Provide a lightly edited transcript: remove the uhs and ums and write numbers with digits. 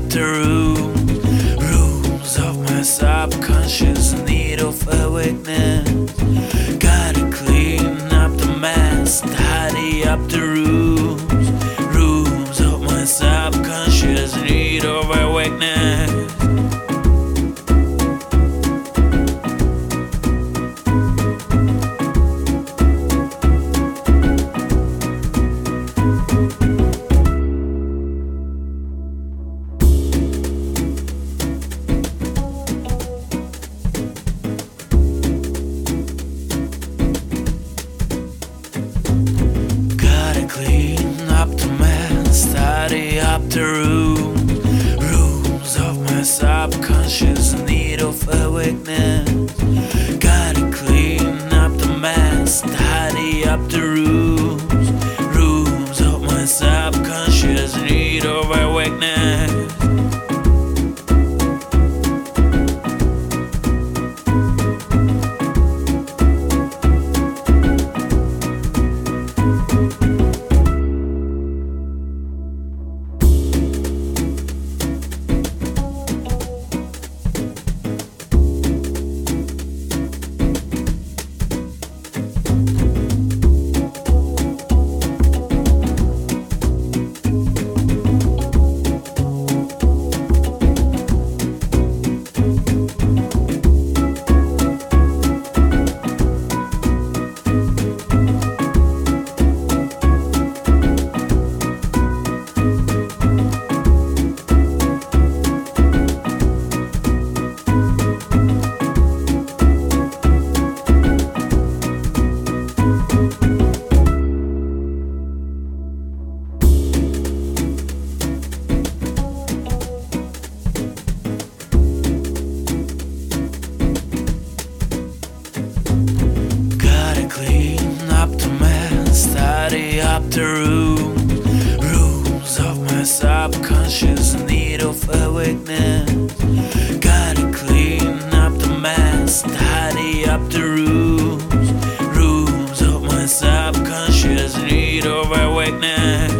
the rooms of my subconscious in need of awakeness. Gotta clean up the mess, tidy up the rooms of my subconscious in need of awakeness. Clean up the mess, tidy up the rooms of my subconscious in need of awakeness. Gotta clean up the mess, tidy up the rooms of my subconscious in need of awakeness. Clean up the mess, tidy up the rooms of my subconscious in need of awakeness. Gotta clean up the mess, tidy up the rooms of my subconscious in need of awakeness.